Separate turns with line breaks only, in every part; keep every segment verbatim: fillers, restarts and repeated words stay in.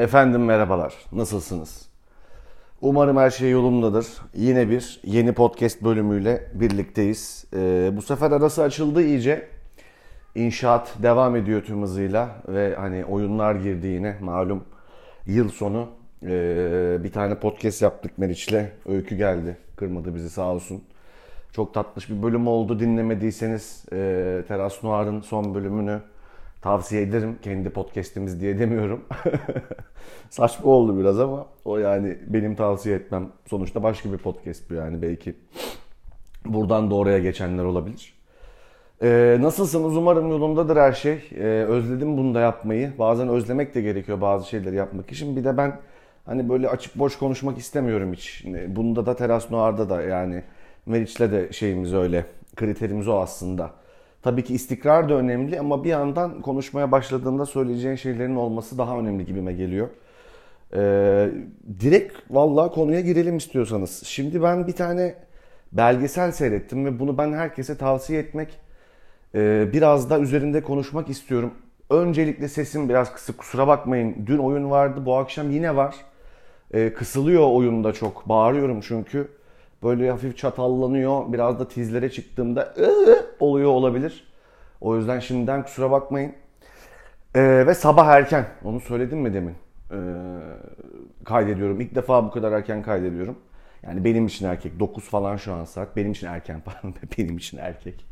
Efendim merhabalar, nasılsınız? Umarım her şey yolundadır. Yine bir yeni podcast bölümüyle birlikteyiz. Ee, bu sefer arası açıldı iyice. İnşaat devam ediyor tüm hızıyla ve hani oyunlar girdi yine malum yıl sonu. Ee, bir tane podcast yaptık Meriç'le. Öykü geldi, kırmadı bizi sağ olsun. Çok tatlış bir bölüm oldu. Dinlemediyseniz e, Teras Noir'ın son bölümünü tavsiye ederim. Kendi podcast'imiz diye demiyorum. Saçma oldu biraz ama o yani benim tavsiye etmem. Sonuçta başka bir podcast bu yani belki. Buradan da oraya geçenler olabilir. Ee, nasılsınız? Umarım yolundadır her şey. Ee, özledim bunu da yapmayı. Bazen özlemek de gerekiyor bazı şeyleri yapmak için. Bir de ben hani böyle açık boş konuşmak istemiyorum hiç. Bunda da Teras Noir'da da yani Meriç'le de şeyimiz öyle. Kriterimiz o aslında. Tabii ki istikrar da önemli ama bir yandan konuşmaya başladığında söyleyeceğin şeylerin olması daha önemli gibime geliyor. Ee, direkt vallahi konuya girelim istiyorsanız. Şimdi ben bir tane belgesel seyrettim ve bunu ben herkese tavsiye etmek, e, biraz da üzerinde konuşmak istiyorum. Öncelikle sesim biraz kısık, kusura bakmayın. Dün oyun vardı, bu akşam yine var. Ee, kısılıyor oyunda çok, bağırıyorum çünkü. Böyle hafif çatallanıyor. Biraz da tizlere çıktığımda ıı, oluyor olabilir. O yüzden şimdiden kusura bakmayın. Ee, ve sabah erken. Onu söyledim mi demin? Ee, kaydediyorum. İlk defa bu kadar erken kaydediyorum. Yani benim için erkek. dokuz falan şu an saat. Benim için erken pardon. Benim için erkek.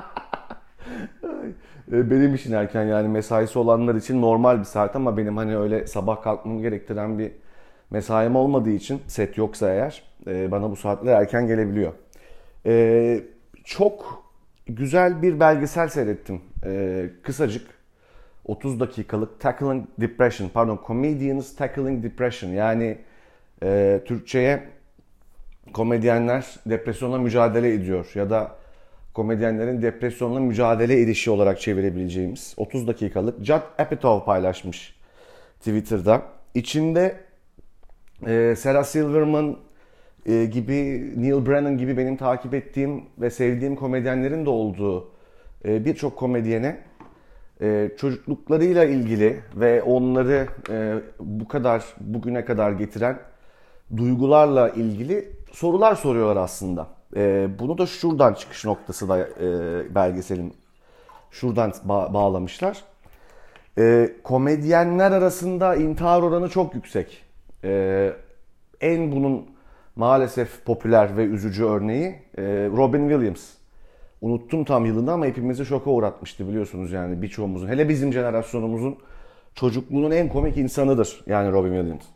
Benim için erken yani mesaisi olanlar için normal bir saat ama benim hani öyle sabah kalkmamı gerektiren bir mesaim olmadığı için set yoksa eğer bana bu saatler erken gelebiliyor. Ee, çok güzel bir belgesel seyrettim. Ee, kısacık otuz dakikalık Tackling Depression pardon Comedians Tackling Depression yani e, Türkçe'ye komedyenler depresyonla mücadele ediyor ya da komedyenlerin depresyonla mücadele edişi olarak çevirebileceğimiz otuz dakikalık Judd Apatow paylaşmış Twitter'da. İçinde e, Sarah Silverman e, gibi, Neil Brennan gibi benim takip ettiğim ve sevdiğim komedyenlerin de olduğu e, birçok komedyene e, çocukluklarıyla ilgili ve onları e, bu kadar bugüne kadar getiren duygularla ilgili sorular soruyorlar aslında. E, bunu da şuradan çıkış noktası da e, belgeselin şuradan ba- bağlamışlar. E, komedyenler arasında intihar oranı çok yüksek. E, en bunun maalesef popüler ve üzücü örneği e, Robin Williams. Unuttum tam yılını ama hepimizi şoka uğratmıştı biliyorsunuz yani birçoğumuzun. Hele bizim jenerasyonumuzun çocukluğunun en komik insanıdır yani Robin Williams.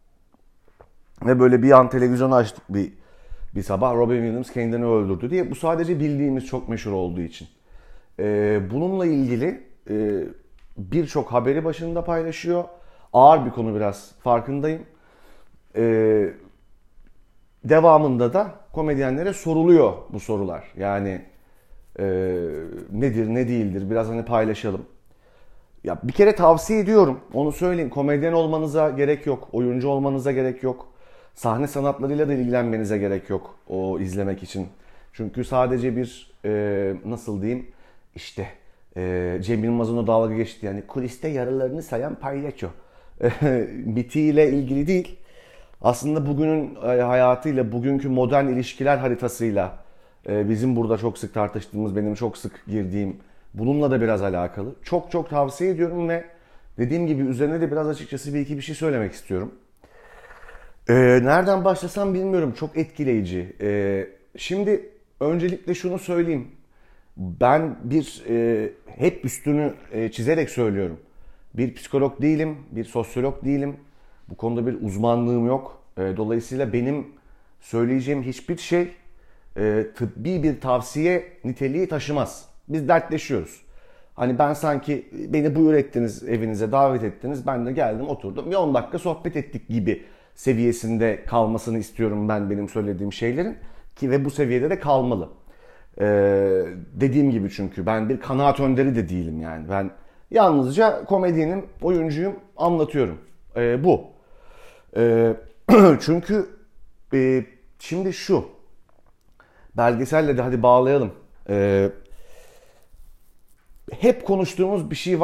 Ve böyle bir an televizyonu açtık bir bir sabah Robin Williams kendini öldürdü diye. Bu sadece bildiğimiz çok meşhur olduğu için. Ee, bununla ilgili e, birçok haberi başında paylaşıyor. Ağır bir konu biraz farkındayım. Ee, devamında da komedyenlere soruluyor bu sorular. Yani e, nedir ne değildir biraz hani paylaşalım. Ya bir kere tavsiye ediyorum. Onu söyleyeyim. Komedyen olmanıza gerek yok. Oyuncu olmanıza gerek yok. Sahne sanatlarıyla da ilgilenmenize gerek yok o izlemek için. Çünkü sadece bir e, nasıl diyeyim işte e, Cem Yılmaz'ın o dalga geçti yani kuliste yaralarını sayan palyaço bitiyle ilgili değil. Aslında bugünün e, hayatıyla, bugünkü modern ilişkiler haritasıyla e, bizim burada çok sık tartıştığımız, benim çok sık girdiğim bununla da biraz alakalı. Çok çok tavsiye ediyorum ve dediğim gibi üzerine de biraz açıkçası bir iki bir şey söylemek istiyorum. Ee, nereden başlasam bilmiyorum. Çok etkileyici. Ee, şimdi öncelikle şunu söyleyeyim. Ben bir e, hep üstünü e, çizerek söylüyorum. Bir psikolog değilim, bir sosyolog değilim. Bu konuda bir uzmanlığım yok. E, dolayısıyla benim söyleyeceğim hiçbir şey e, tıbbi bir tavsiye niteliği taşımaz. Biz dertleşiyoruz. Hani ben sanki beni buyur ettiniz, evinize davet ettiniz. Ben de geldim oturdum. Bir on dakika sohbet ettik gibi seviyesinde kalmasını istiyorum ben benim söylediğim şeylerin. Ki ve bu seviyede de kalmalı. Ee, dediğim gibi çünkü ben bir kanaat önderi de değilim yani. Ben yalnızca komedyenim, oyuncuyum, anlatıyorum. Ee, bu. Ee, çünkü e, şimdi şu. Belgeselle de hadi bağlayalım. Ee, hep konuştuğumuz bir şey var.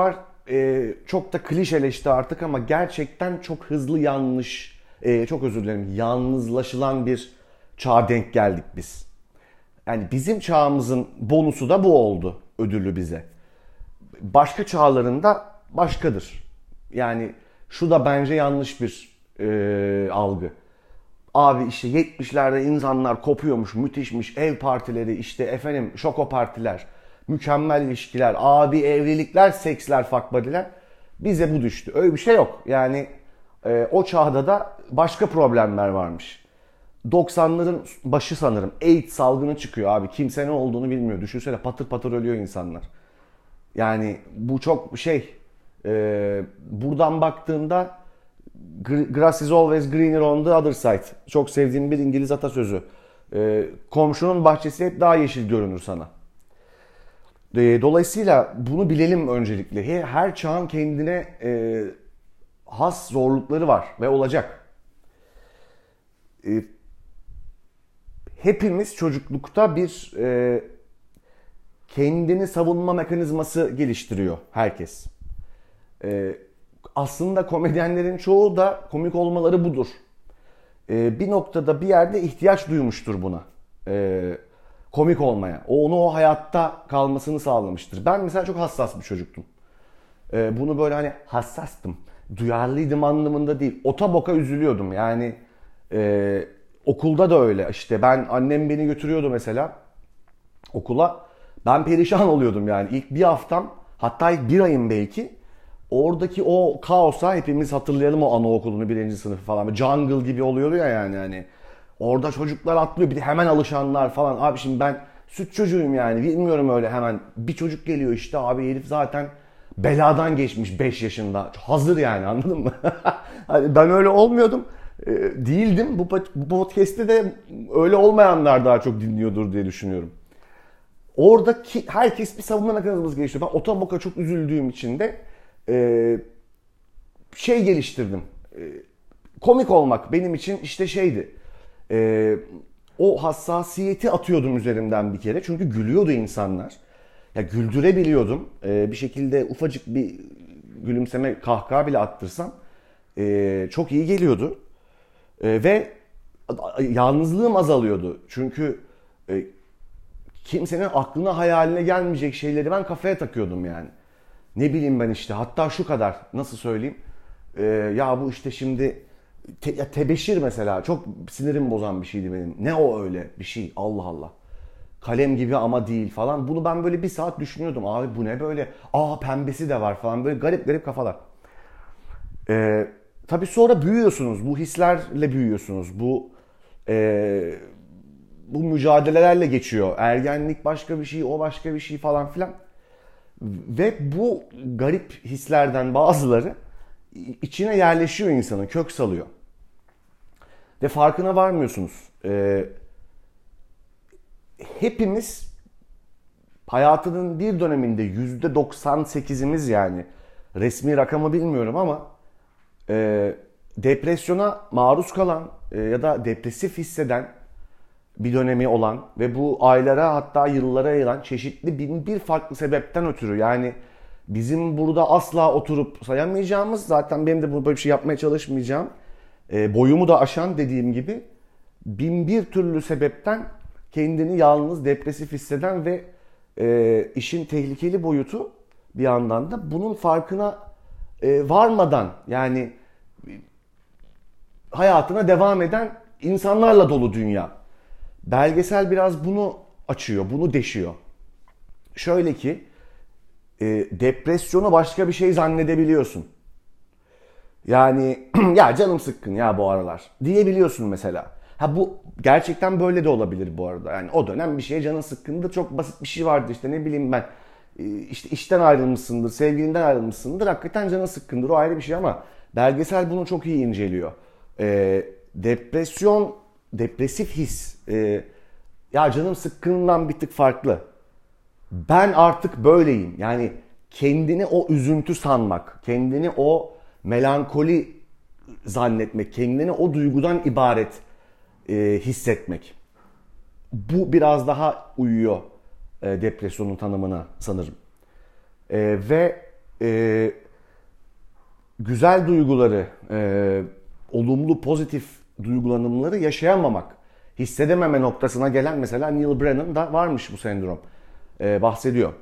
e, çok da klişeleşti artık ama gerçekten çok hızlı yanlış, e, çok özür dilerim, yalnızlaşılan bir çağa denk geldik biz. Yani bizim çağımızın bonusu da bu oldu, ödülü bize. Başka çağlarında başkadır. Yani şu da bence yanlış bir e, algı. Abi işte yetmişlerde insanlar kopuyormuş, müthişmiş, ev partileri, işte efendim şoko partiler, mükemmel ilişkiler, abi evlilikler, seksler, fuck buddy'ler. Bize bu düştü. Öyle bir şey yok. Yani e, o çağda da başka problemler varmış. doksanların başı sanırım AIDS salgını çıkıyor abi. Kimse ne olduğunu bilmiyor. Düşünsene patır patır ölüyor insanlar. Yani bu çok şey, e, buradan baktığında grass is always greener on the other side. Çok sevdiğim bir İngiliz atasözü. E, komşunun bahçesi hep daha yeşil görünür sana. E, dolayısıyla bunu bilelim öncelikle. Her çağın kendine e, has zorlukları var ve olacak. E, hepimiz çocuklukta bir e, kendini savunma mekanizması geliştiriyor herkes. Ee, aslında komedyenlerin çoğu da komik olmaları budur. Ee, bir noktada bir yerde ihtiyaç duymuştur buna. Ee, komik olmaya. O onu o hayatta kalmasını sağlamıştır. Ben mesela çok hassas bir çocuktum. Ee, bunu böyle hani hassastım, duyarlıydım anlamında değil. Ota boka üzülüyordum. Yani e, okulda da öyle. İşte ben annem beni götürüyordu mesela okula. Ben perişan oluyordum yani. İlk bir haftam, hatta ilk bir ayım belki. Oradaki o kaosa hepimiz hatırlayalım, o anaokulunu birinci sınıfı falan. Jungle gibi oluyordu ya yani. Hani orada çocuklar atlıyor, bir de hemen alışanlar falan. Abi şimdi ben süt çocuğuyum yani. Bilmiyorum öyle hemen. Bir çocuk geliyor işte abi, herif zaten beladan geçmiş beş yaşında. Hazır yani, anladın mı? Hani ben öyle olmuyordum. E, değildim. Bu, bu podcast'te de öyle olmayanlar daha çok dinliyordur diye düşünüyorum. Oradaki herkes bir savunma mekanizması geliştiriyor. Ben otomoka çok üzüldüğüm için de e, şey geliştirdim. E, komik olmak benim için işte şeydi. E, o hassasiyeti atıyordum üzerimden bir kere. Çünkü gülüyordu insanlar. Ya güldürebiliyordum. E, bir şekilde ufacık bir gülümseme, kahkaha bile attırsam e, çok iyi geliyordu. E, ve yalnızlığım azalıyordu. Çünkü e, kimsenin aklına hayaline gelmeyecek şeyleri ben kafaya takıyordum yani. Ne bileyim ben işte, hatta şu kadar, nasıl söyleyeyim. Ee, ya bu işte şimdi te, ya tebeşir mesela çok sinirim bozan bir şeydi benim. Ne o öyle bir şey, Allah Allah. Kalem gibi ama değil falan. Bunu ben böyle bir saat düşünüyordum. Abi bu ne böyle? Aa pembesi de var falan, böyle garip garip kafalar. Ee, tabii sonra büyüyorsunuz. Bu hislerle büyüyorsunuz. Bu e, bu mücadelelerle geçiyor. Ergenlik başka bir şey, o başka bir şey falan filan. Ve bu garip hislerden bazıları içine yerleşiyor insanın, kök salıyor. Ve farkına varmıyorsunuz. Ee, hepimiz hayatının bir döneminde yüzde doksan sekizimiz, yani resmi rakamı bilmiyorum ama e, depresyona maruz kalan e, ya da depresif hisseden bir dönemi olan ve bu aylara hatta yıllara yayılan çeşitli bin bir farklı sebepten ötürü, yani bizim burada asla oturup sayamayacağımız, zaten benim de böyle bir şey yapmaya çalışmayacağım, e, boyumu da aşan dediğim gibi bin bir türlü sebepten kendini yalnız, depresif hisseden ve e, işin tehlikeli boyutu bir yandan da bunun farkına e, varmadan, yani hayatına devam eden insanlarla dolu dünya. Belgesel biraz bunu açıyor, bunu deşiyor. Şöyle ki, e, depresyonu başka bir şey zannedebiliyorsun. Yani ya canım sıkkın ya bu aralar diyebiliyorsun mesela. Ha bu gerçekten böyle de olabilir bu arada. Yani o dönem bir şeye canın sıkkındı, çok basit bir şey vardı işte, ne bileyim ben. İşte işten ayrılmışsındır, sevgilinden ayrılmışsındır. Hakikaten canın sıkkındır, o ayrı bir şey ama belgesel bunu çok iyi inceliyor. E, depresyon, depresif his, e, ya canım sıkkınından bir tık farklı. Ben artık böyleyim. Yani kendini o üzüntü sanmak, kendini o melankoli zannetmek, kendini o duygudan ibaret e, hissetmek. Bu biraz daha uyuyor e, depresyonun tanımına sanırım. E, ve e, güzel duyguları, e, olumlu, pozitif duygulanımları yaşayamamak, hissedememe noktasına gelen mesela Neil Brennan'da varmış bu sendrom. E, bahsediyor.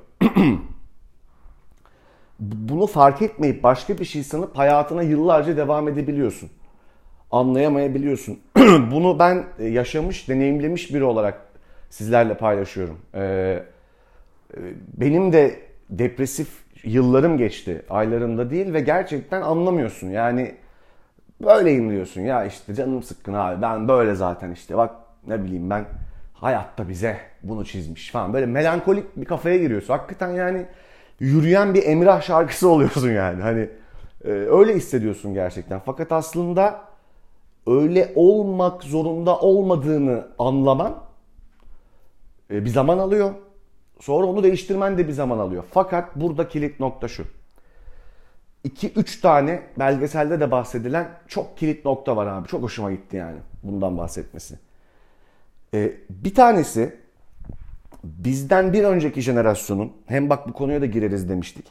Bunu fark etmeyip başka bir şey sanıp hayatına yıllarca devam edebiliyorsun. Anlayamayabiliyorsun. Bunu ben yaşamış, deneyimlemiş biri olarak sizlerle paylaşıyorum. Ee, benim de depresif yıllarım geçti, aylarımda değil ve gerçekten anlamıyorsun. Yani böyleyim diyorsun ya, işte canım sıkkın abi, ben böyle zaten işte bak ne bileyim ben, hayatta bize bunu çizmiş falan. Böyle melankolik bir kafaya giriyorsun. Hakikaten yani yürüyen bir Emrah şarkısı oluyorsun yani. Hani e, öyle hissediyorsun gerçekten. Fakat aslında öyle olmak zorunda olmadığını anlaman e, bir zaman alıyor. Sonra onu değiştirmen de bir zaman alıyor. Fakat burada kilit nokta şu. iki üç tane belgeselde de bahsedilen çok kilit nokta var abi. Çok hoşuma gitti yani bundan bahsetmesi. E, bir tanesi bizden bir önceki jenerasyonun, hem bak bu konuya da gireriz demiştik.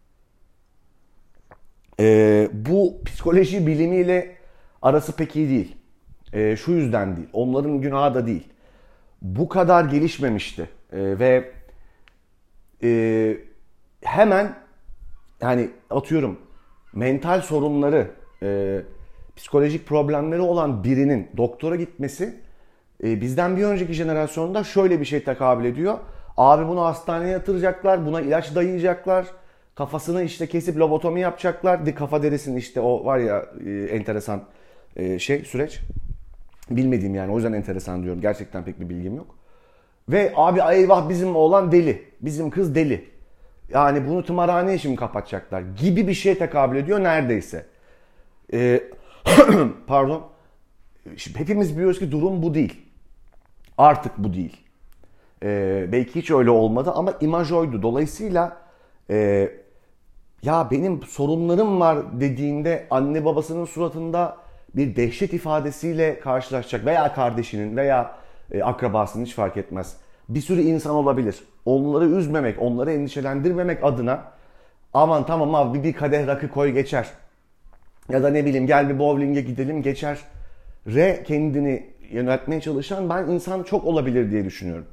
E, bu psikoloji bilimiyle arası pek iyi değil. E, şu yüzden değil. Onların günahı da değil. Bu kadar gelişmemişti. E, ve e, hemen yani atıyorum mental sorunları, e, psikolojik problemleri olan birinin doktora gitmesi e, bizden bir önceki jenerasyonda şöyle bir şey tekabül ediyor. Abi bunu hastaneye yatıracaklar, buna ilaç dayayacaklar, kafasını işte kesip lobotomi yapacaklar. Kafa derisinin işte o var ya e, enteresan e, şey süreç. Bilmediğim yani, o yüzden enteresan diyorum. Gerçekten pek bir bilgim yok. Ve abi eyvah bizim oğlan deli, bizim kız deli. Yani bunu tımarhaneye şimdi kapatacaklar gibi bir şeye tekabül ediyor neredeyse. Ee, pardon. Şimdi hepimiz biliyoruz ki durum bu değil. Artık bu değil. Ee, belki hiç öyle olmadı ama imaj oydu. Dolayısıyla e, ya benim sorunlarım var dediğinde anne babasının suratında bir dehşet ifadesiyle karşılaşacak veya kardeşinin veya e, akrabasının, hiç fark etmez. Bir sürü insan olabilir. Onları üzmemek, onları endişelendirmemek adına aman tamam abi bir kadeh rakı koy geçer. Ya da ne bileyim gel bir bowling'e gidelim geçer. Re kendini yöneltmeye çalışan ben insan çok olabilir diye düşünüyorum.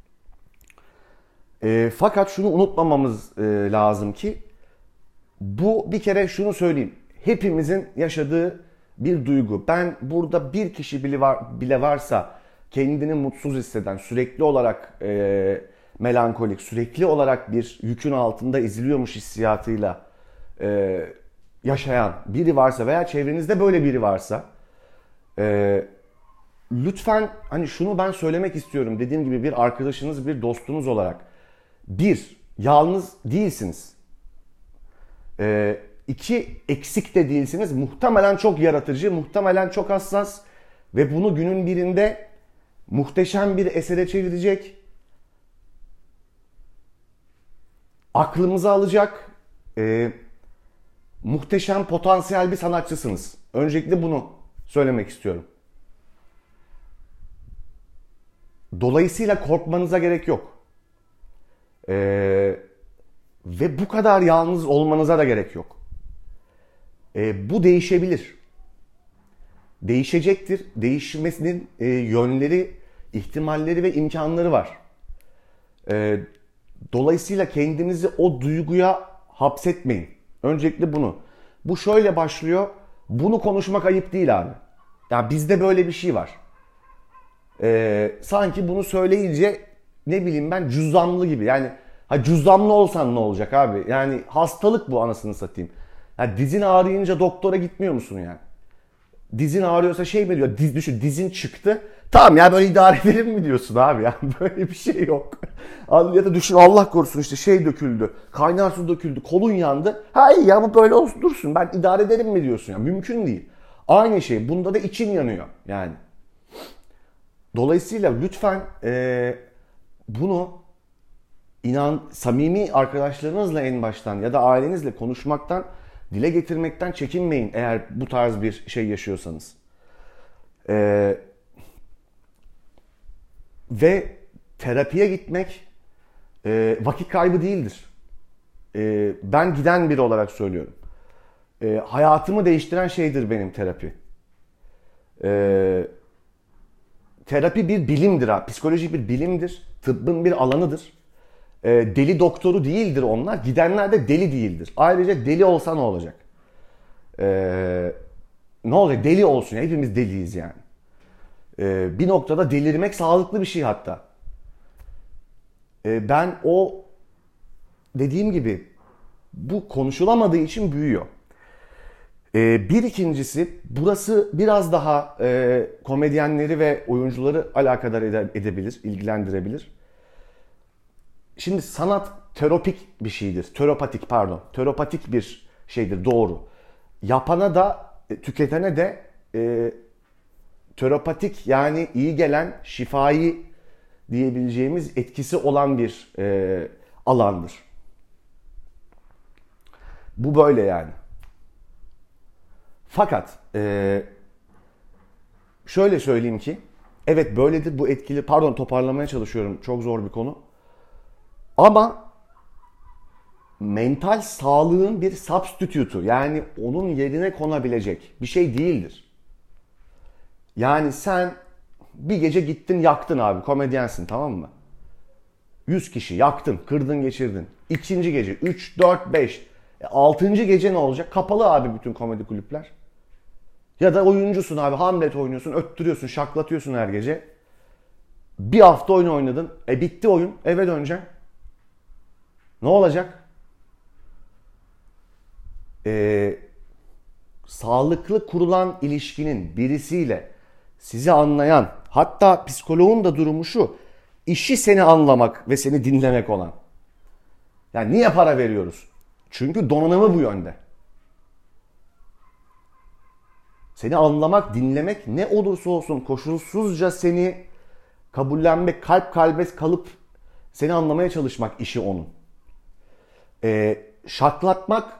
E, fakat şunu unutmamamız e, lazım ki bu, bir kere şunu söyleyeyim. Hepimizin yaşadığı bir duygu. Ben burada bir kişi bile, var, bile varsa kendini mutsuz hisseden, sürekli olarak e, melankolik, sürekli olarak bir yükün altında eziliyormuş hissiyatıyla e, yaşayan biri varsa veya çevrenizde böyle biri varsa e, lütfen hani şunu ben söylemek istiyorum. Dediğim gibi bir arkadaşınız, bir dostunuz olarak. Bir, yalnız değilsiniz. E, iki, eksik de değilsiniz. Muhtemelen çok yaratıcı, muhtemelen çok hassas ve bunu günün birinde muhteşem bir esere çevirecek, aklımızı alacak, e, muhteşem potansiyel bir sanatçısınız. Öncelikle bunu söylemek istiyorum. Dolayısıyla korkmanıza gerek yok. E, ve bu kadar yalnız olmanıza da gerek yok. E, bu değişebilir. Değişecektir. Değişmesinin e, yönleri, ihtimalleri ve imkanları var. E, dolayısıyla kendinizi o duyguya hapsetmeyin. Öncelikle bunu. Bu şöyle başlıyor. Bunu konuşmak ayıp değil abi. Ya bizde böyle bir şey var. E, sanki bunu söyleyince ne bileyim ben cüzdanlı gibi. Yani ha cüzdanlı olsan ne olacak abi? Yani hastalık bu, anasını satayım. Ya dizin ağrıyınca doktora gitmiyor musun yani? Dizin ağrıyorsa şey mi diyor? Diz, düşün dizin çıktı. Tamam ya böyle idare edelim mi diyorsun abi? Yani böyle bir şey yok. Ya da düşün Allah korusun işte şey döküldü. Kaynar su döküldü. Kolun yandı. Ha iyi ya bu böyle olsun dursun. Ben idare ederim mi diyorsun? Yani mümkün değil. Aynı şey. Bunda da için yanıyor yani. Dolayısıyla lütfen e, bunu inan samimi arkadaşlarınızla en baştan ya da ailenizle konuşmaktan, dile getirmekten çekinmeyin eğer bu tarz bir şey yaşıyorsanız. Ee, ve terapiye gitmek e, vakit kaybı değildir. e, ben giden biri olarak söylüyorum. E, hayatımı değiştiren şeydir benim terapi. E, terapi bir bilimdir ha. Psikoloji bir bilimdir. Tıbbın bir alanıdır. E, deli doktoru değildir onlar. Gidenler de deli değildir. Ayrıca deli olsa ne olacak? E, ne olacak? Deli olsun. Hepimiz deliyiz yani. E, bir noktada delirmek sağlıklı bir şey hatta. E, ben o dediğim gibi bu konuşulamadığı için büyüyor. Ee, bir ikincisi, burası biraz daha e, komedyenleri ve oyuncuları alakadar ede- edebilir, ilgilendirebilir. Şimdi sanat terapik bir şeydir. Terapatik pardon. Terapatik bir şeydir, doğru. Yapana da, e, tüketene de e, terapatik yani iyi gelen, şifai diyebileceğimiz etkisi olan bir e, alandır. Bu böyle yani. Fakat e, şöyle söyleyeyim ki, evet böyledir, bu etkili, pardon toparlamaya çalışıyorum, çok zor bir konu. Ama mental sağlığın bir substitute'u, yani onun yerine konabilecek bir şey değildir. Yani sen bir gece gittin yaktın abi, komedyensin, tamam mı? yüz kişi yaktın, kırdın geçirdin. İkinci gece üç, dört, beş. E, altıncı gece ne olacak? Kapalı abi bütün komedi kulüpler. Ya da oyuncusun abi, Hamlet oynuyorsun, öttürüyorsun, şaklatıyorsun her gece. Bir hafta oyun oynadın. E bitti oyun, eve döneceksin. Ne olacak? Ee, sağlıklı kurulan ilişkinin birisiyle sizi anlayan, hatta psikoloğun da durumu şu, işi seni anlamak ve seni dinlemek olan. Yani niye para veriyoruz? Çünkü donanımı bu yönde. Seni anlamak, dinlemek, ne olursa olsun koşulsuzca seni kabullenmek, kalp kalbe kalıp seni anlamaya çalışmak işi onun. Ee, şaklatmak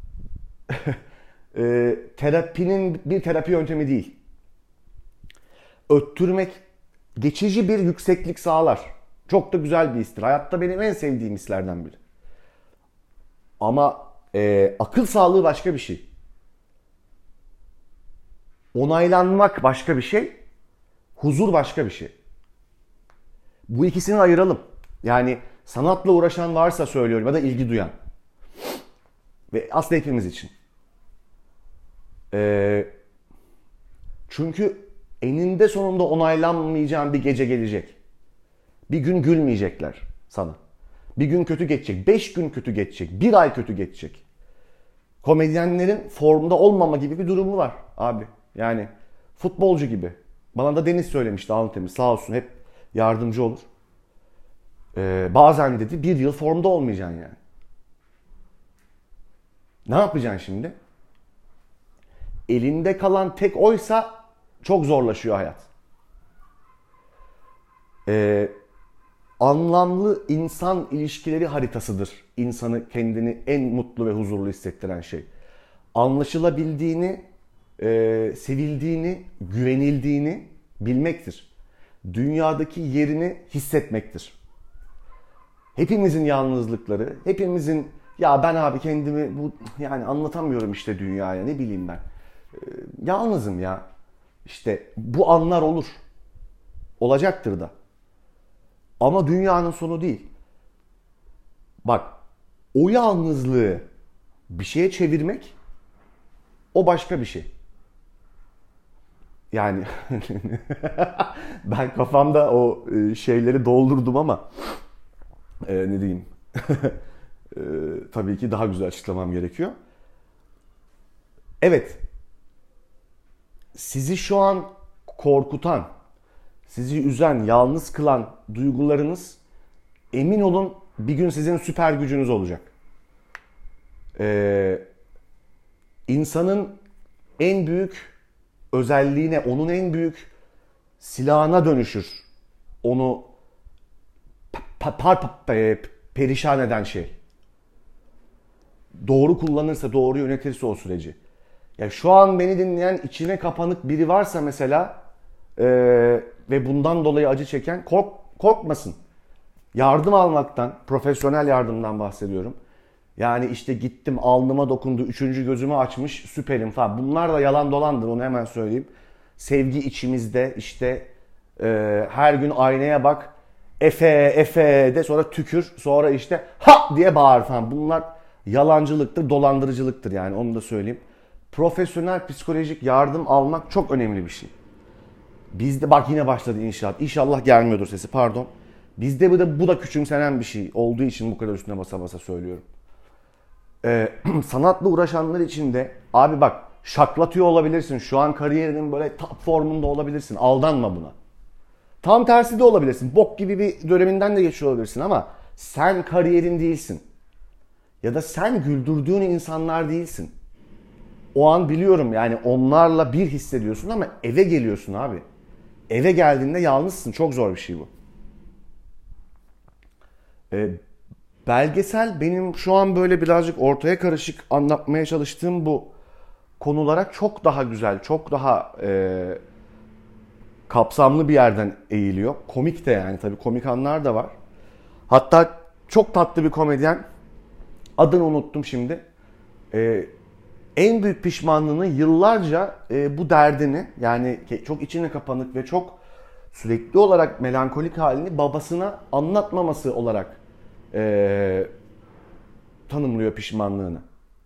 e, terapinin bir terapi yöntemi değil. Öttürmek geçici bir yükseklik sağlar. Çok da güzel bir histir. Hayatta benim en sevdiğim hislerden biri. Ama e, akıl sağlığı başka bir şey. Onaylanmak başka bir şey. Huzur başka bir şey. Bu ikisini ayıralım. Yani sanatla uğraşan varsa söylüyorum ya da ilgi duyan. Ve aslında hepimiz için. Ee, çünkü eninde sonunda onaylanmayacağın bir gece gelecek. Bir gün gülmeyecekler sana. Bir gün kötü geçecek. Beş gün kötü geçecek. Bir ay kötü geçecek. Komedyenlerin formda olmama gibi bir durumu var abi. Yani futbolcu gibi. Bana da Deniz söylemişti, Alın sağ olsun, hep yardımcı olur. Ee, bazen dedi bir yıl formda olmayacaksın yani. Ne yapacaksın şimdi? Elinde kalan tek oysa çok zorlaşıyor hayat. Ee, anlamlı insan ilişkileri haritasıdır insanı kendini en mutlu ve huzurlu hissettiren şey. Anlaşılabildiğini, e, sevildiğini, güvenildiğini bilmektir. Dünyadaki yerini hissetmektir. Hepimizin yalnızlıkları, hepimizin ya ben abi kendimi bu yani anlatamıyorum işte dünyaya, ne bileyim ben. Ee, yalnızım ya. İşte bu anlar olur. Olacaktır da. Ama dünyanın sonu değil. Bak, o yalnızlığı bir şeye çevirmek o başka bir şey. Yani ben kafamda o şeyleri doldurdum ama e, ne diyeyim? e, tabii ki daha güzel açıklamam gerekiyor. Evet. Sizi şu an korkutan, sizi üzen, yalnız kılan duygularınız, emin olun bir gün sizin süper gücünüz olacak. Ee, insanın en büyük özelliğine, onun en büyük silahına dönüşür. Onu pa- par pa- perişan eden şey. Doğru kullanırsa, doğru yönetirse o süreci. Ya şu an beni dinleyen içine kapanık biri varsa mesela e, ve bundan dolayı acı çeken, kork, korkmasın. Yardım almaktan, profesyonel yardımdan bahsediyorum. Yani işte gittim alnıma dokundu, üçüncü gözümü açmış, süperim falan. Bunlar da yalan dolandır, onu hemen söyleyeyim. Sevgi içimizde, işte e, her gün aynaya bak, Efe Efe de, sonra tükür, sonra işte ha diye bağır falan. Bunlar yalancılıktır, dolandırıcılıktır, yani onu da söyleyeyim. Profesyonel psikolojik yardım almak çok önemli bir şey. Bizde bak yine başladı inşaat. İnşallah gelmiyordur sesi, pardon. Bizde bu da, bu da küçümsenen bir şey olduğu için bu kadar üstüne basa basa söylüyorum. Ee, sanatla uğraşanlar için de abi bak, şaklatıyor olabilirsin. Şu an kariyerinin böyle top formunda olabilirsin. Aldanma buna. Tam tersi de olabilirsin. Bok gibi bir döneminden de geçiyor olabilirsin ama sen kariyerin değilsin. Ya da sen güldürdüğün insanlar değilsin. O an biliyorum yani onlarla bir hissediyorsun ama eve geliyorsun abi. Eve geldiğinde yalnızsın. Çok zor bir şey bu. Ee, belgesel benim şu an böyle birazcık ortaya karışık anlatmaya çalıştığım bu konulara çok daha güzel, çok daha e, kapsamlı bir yerden eğiliyor. Komik de, yani tabii komik anlar da var. Hatta çok tatlı bir komedyen, adını unuttum şimdi. E, en büyük pişmanlığını yıllarca e, bu derdini, yani çok içine kapanık ve çok sürekli olarak melankolik halini babasına anlatmaması olarak e, tanımlıyor pişmanlığını.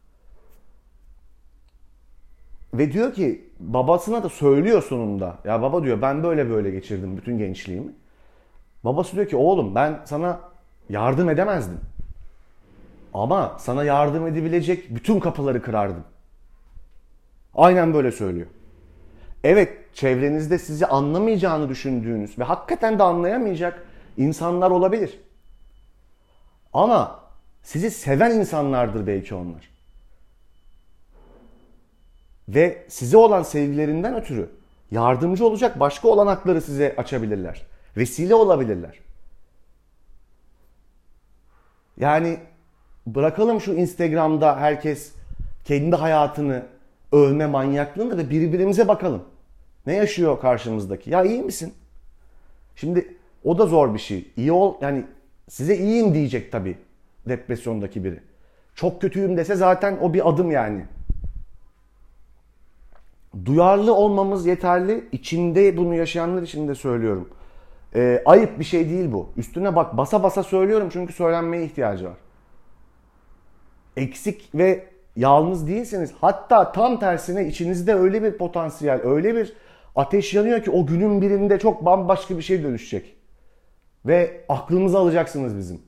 Ve diyor ki, babasına da söylüyor sonunda. Ya baba diyor, ben böyle böyle geçirdim bütün gençliğimi. Babası diyor ki, oğlum ben sana yardım edemezdim. Ama sana yardım edebilecek bütün kapıları kırardım. Aynen böyle söylüyor. Evet, çevrenizde sizi anlamayacağını düşündüğünüz ve hakikaten de anlayamayacak insanlar olabilir. Ama sizi seven insanlardır belki onlar. Ve size olan sevgilerinden ötürü yardımcı olacak başka olanakları size açabilirler. Vesile olabilirler. Yani bırakalım şu Instagram'da herkes kendi hayatını övme manyaklığını da birbirimize bakalım. Ne yaşıyor karşımızdaki? Ya iyi misin? Şimdi o da zor bir şey. İyi ol, yani size iyiyim diyecek tabii depresyondaki biri. Çok kötüyüm dese zaten o bir adım yani. Duyarlı olmamız yeterli. İçinde bunu yaşayanlar için de söylüyorum. Ee, ayıp bir şey değil bu. Üstüne bak, basa basa söylüyorum çünkü söylenmeye ihtiyacı var. Eksik ve yalnız değilseniz, hatta tam tersine içinizde öyle bir potansiyel, öyle bir ateş yanıyor ki o günün birinde çok bambaşka bir şey dönüşecek. Ve aklımızı alacaksınız bizim.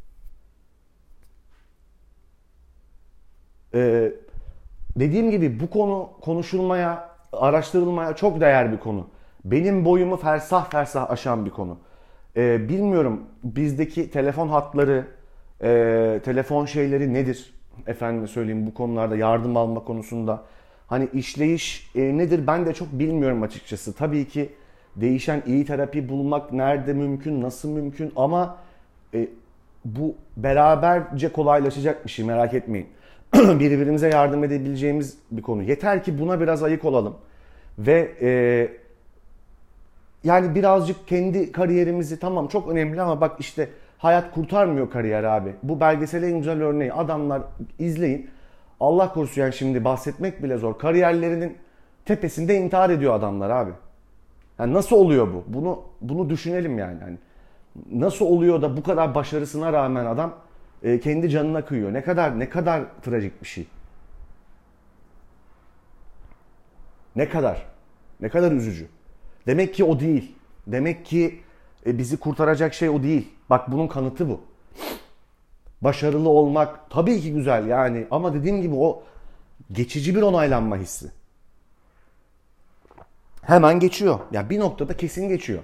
Ee, dediğim gibi bu konu konuşulmaya, araştırılmaya çok değer bir konu. Benim boyumu fersah fersah aşan bir konu. Ee, bilmiyorum bizdeki telefon hatları, e, telefon şeyleri nedir? Efendim söyleyeyim, bu konularda yardım alma konusunda. Hani işleyiş e, nedir ben de çok bilmiyorum açıkçası. Tabii ki değişen, iyi terapi bulmak nerede mümkün, nasıl mümkün ama e, bu beraberce kolaylaşacak bir şey, merak etmeyin. Birbirimize yardım edebileceğimiz bir konu. Yeter ki buna biraz ayık olalım. Ve e, yani birazcık kendi kariyerimizi, tamam çok önemli ama bak işte hayat kurtarmıyor kariyer abi. Bu belgesel en güzel örneği. Adamlar izleyin. Allah korusun, yani şimdi bahsetmek bile zor. Kariyerlerinin tepesinde intihar ediyor adamlar abi. Yani nasıl oluyor bu? Bunu bunu düşünelim yani. Yani nasıl oluyor da bu kadar başarısına rağmen adam e, kendi canına kıyıyor? Ne kadar ne kadar trajik bir şey. Ne kadar? Ne kadar üzücü. Demek ki o değil. Demek ki e, bizi kurtaracak şey o değil. Bak bunun kanıtı bu. Başarılı olmak tabii ki güzel yani ama dediğim gibi o geçici bir onaylanma hissi. Hemen geçiyor. Ya bir noktada kesin geçiyor.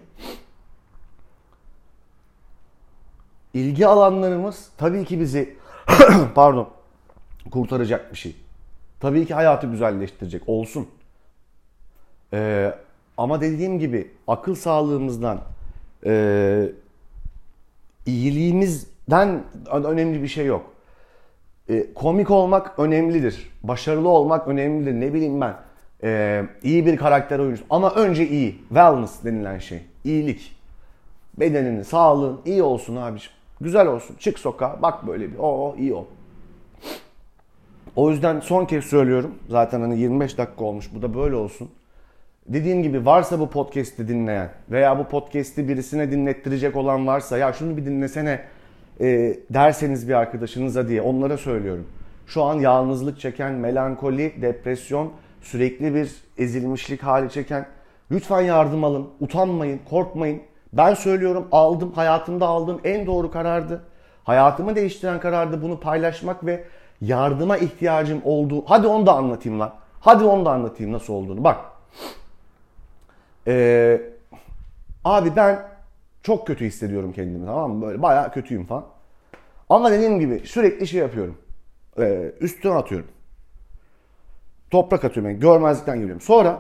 İlgi alanlarımız tabii ki bizi pardon kurtaracak bir şey. Tabii ki hayatı güzelleştirecek. Olsun. Ee, ama dediğim gibi akıl sağlığımızdan, e, iyiliğimizden önemli bir şey yok. E, komik olmak önemlidir. Başarılı olmak önemlidir. Ne bileyim ben. E, iyi bir karakter oyuncusu. Ama önce iyi. Wellness denilen şey. İyilik. Bedeninin, sağlığın iyi olsun abiciğim. Güzel olsun. Çık sokağa. Bak böyle bir. Oo iyi ol. O yüzden son kez söylüyorum. Zaten hani yirmi beş dakika olmuş. Bu da böyle olsun. Dediğim gibi varsa bu podcast'i dinleyen veya bu podcast'i birisine dinlettirecek olan varsa ya şunu bir dinlesene e, derseniz bir arkadaşınıza diye onlara söylüyorum. Şu an yalnızlık çeken, melankoli, depresyon, sürekli bir ezilmişlik hali çeken lütfen yardım alın. Utanmayın, korkmayın. Ben söylüyorum, aldım, hayatımda aldığım en doğru karardı. Hayatımı değiştiren karardı bunu paylaşmak ve yardıma ihtiyacım olduğu. Hadi onu da anlatayım lan. Hadi onu da anlatayım nasıl olduğunu. Bak. Ee, abi ben çok kötü hissediyorum kendimi, tamam mı? Böyle bayağı kötüyüm falan. Ama dediğim gibi sürekli şey yapıyorum. Ee, üstüne atıyorum. Toprak atıyorum yani görmezlikten geliyorum. Sonra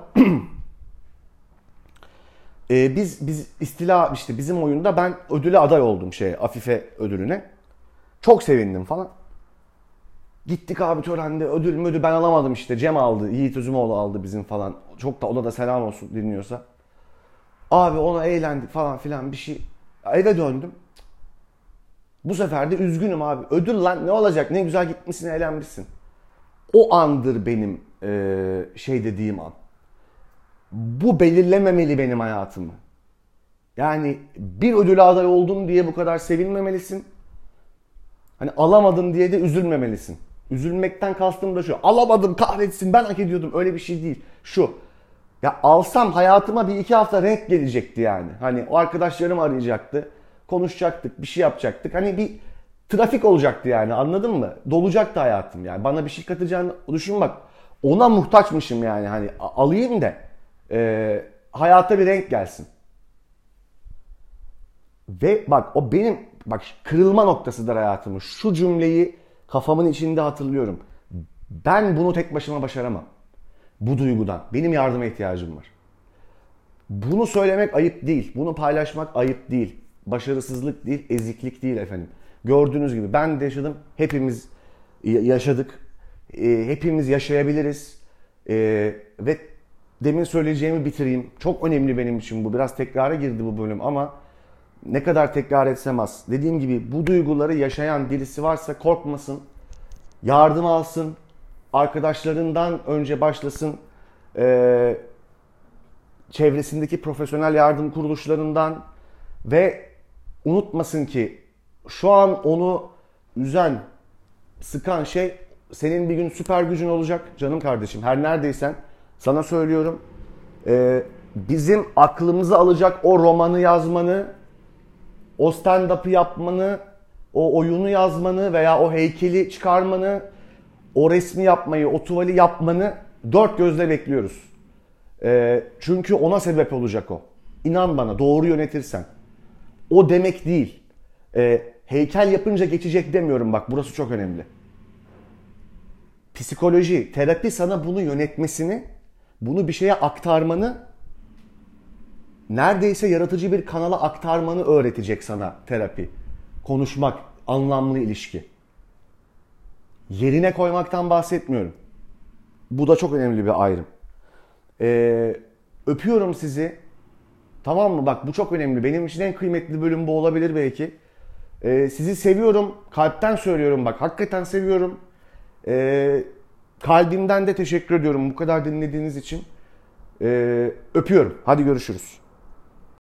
e, biz biz istila işte bizim oyunda ben ödüle aday oldum şeye, Afife ödülüne. Çok sevindim falan. Gittik abi törende ödül müdür ben alamadım işte. Cem aldı, Yiğit Üzümoğlu aldı bizim falan. Çok da ona da selam olsun dinliyorsa. Abi ona eğlendik falan filan bir şey. Eve döndüm. Bu sefer de üzgünüm abi. Ödül lan ne olacak? Ne güzel gitmişsin, eğlenmişsin. O andır benim e, şey dediğim an. Bu belirlememeli benim hayatımı. Yani bir ödüle aday oldun diye bu kadar sevinmemelisin. Hani alamadın diye de üzülmemelisin. Üzülmekten kastım da şu. Alamadım kahretsin ben hak ediyordum. Öyle bir şey değil. Şu. Ya alsam hayatıma bir iki hafta renk gelecekti yani. Hani o arkadaşlarım arayacaktı. Konuşacaktık. Bir şey yapacaktık. Hani bir trafik olacaktı yani anladın mı? Dolacaktı hayatım yani. Bana bir şey katacağını düşün bak. Ona muhtaçmışım yani. Hani alayım da e, hayata bir renk gelsin. Ve bak o benim bak kırılma noktasıdır hayatımın. Şu cümleyi kafamın içinde hatırlıyorum. Ben bunu tek başıma başaramam. Bu duygudan. Benim yardıma ihtiyacım var. Bunu söylemek ayıp değil. Bunu paylaşmak ayıp değil. Başarısızlık değil, eziklik değil efendim. Gördüğünüz gibi ben de yaşadım. Hepimiz yaşadık. Hepimiz yaşayabiliriz. Ve demin söyleyeceğimi bitireyim. Çok önemli benim için bu. Biraz tekrara girdi bu bölüm ama ne kadar tekrar etsem az. Dediğim gibi bu duyguları yaşayan birisi varsa korkmasın. Yardım alsın. Arkadaşlarından önce başlasın. Ee, çevresindeki profesyonel yardım kuruluşlarından ve unutmasın ki şu an onu üzen, sıkan şey senin bir gün süper gücün olacak canım kardeşim. Her neredeysen sana söylüyorum. Ee, bizim aklımızı alacak o romanı yazmanı, o stand-up'ı yapmanı, o oyunu yazmanı veya o heykeli çıkarmanı, o resmi yapmayı, o tuvali yapmanı dört gözle bekliyoruz. E, çünkü ona sebep olacak o. İnan bana doğru yönetirsen. O demek değil. E, heykel yapınca geçecek demiyorum bak burası çok önemli. Psikoloji, terapi sana bunu yönetmesini, bunu bir şeye aktarmanı, neredeyse yaratıcı bir kanala aktarmanı öğretecek sana terapi. Konuşmak, anlamlı ilişki. Yerine koymaktan bahsetmiyorum. Bu da çok önemli bir ayrım. Ee, öpüyorum sizi. Tamam mı? Bak bu çok önemli. Benim için en kıymetli bölüm bu olabilir belki. Ee, sizi seviyorum. Kalpten söylüyorum bak. Hakikaten seviyorum. Ee, kalbimden de teşekkür ediyorum bu kadar dinlediğiniz için. Ee, öpüyorum. Hadi görüşürüz.